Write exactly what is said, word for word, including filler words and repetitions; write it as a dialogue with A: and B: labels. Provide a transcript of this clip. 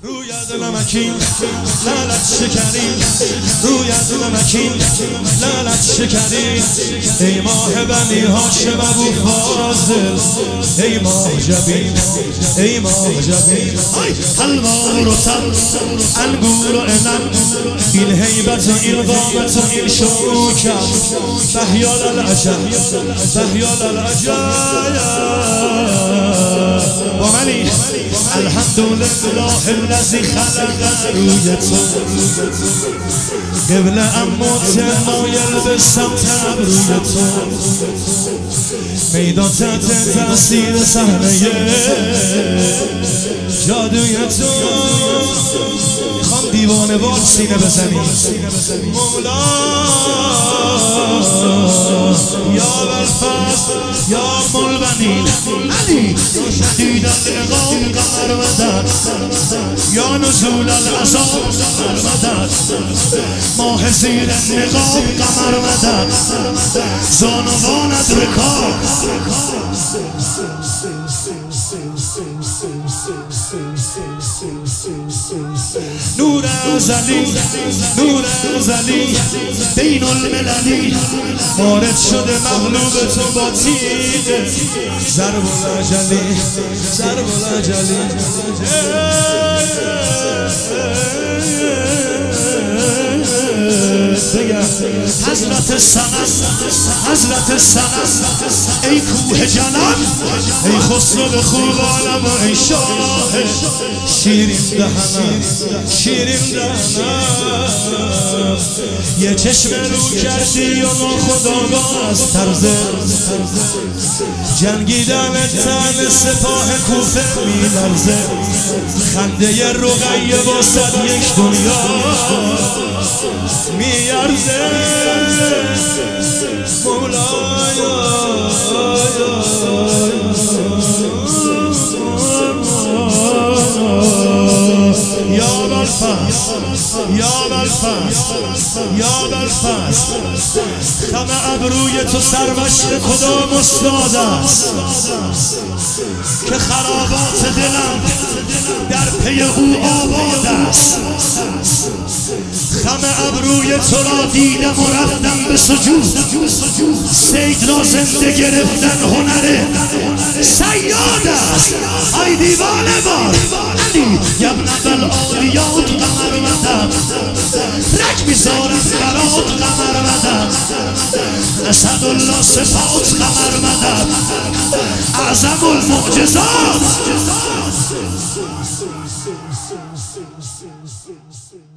A: رویت نمکین لالت شکرین، رویت نمکین لالت شکرین. ای ماه بنی هاشم ابو فاضل، ای ماه جبین، ای ماه جبین. حلوا و رطب، انگور و عنب، این هیبت و این قامت و این شوکت. بهیال العجب، بهیال العجب. با منی الحمدلله الذی خلق روی تو قبل اموت مایل به سمت روی تو. میدان تحت تاثیر صحنه جادوی تو. میخوام دیوانه وار سینه بزنی مولا یا بالفضل یا ملبنین علی شدید العقاب قمر مدد یا نزول العذاب قمر مدد ماه زیر النقاب قمر مدد زانوانت رکاب. نور ازلی، نور ازلی بین المللی وارد شده مغلوب تو با تیغ ضرب الاجلی، ضرب الاجلی. حضرت سند، حضرت سند ای کوه جنم، ای خسرو خوبانم و ای شاه شیرین دهنم، شیرین دهنم. یه چشم رو کردی و ناخودآگاه از طرز جنگیدن تن سپاه کوفه می لرزه. خنده رقیه واسد یک دنیا می ارزه. مولایا یا بالفضل یا بالفضل یا بالفضل. خم ابروی تو سرمشق کدام استاد است که خرابات دلم در پی او آباد است. خم ابروی تو را دیدم و رفتم به سجود. سید را زنده گرفتن هنر صیاد است. ای دیوانه بار علی یبن بالعالیات قمر مدد رک میذارم برات قمر مدد. اسد الله صفات قمر مدد اعظم المعجزات.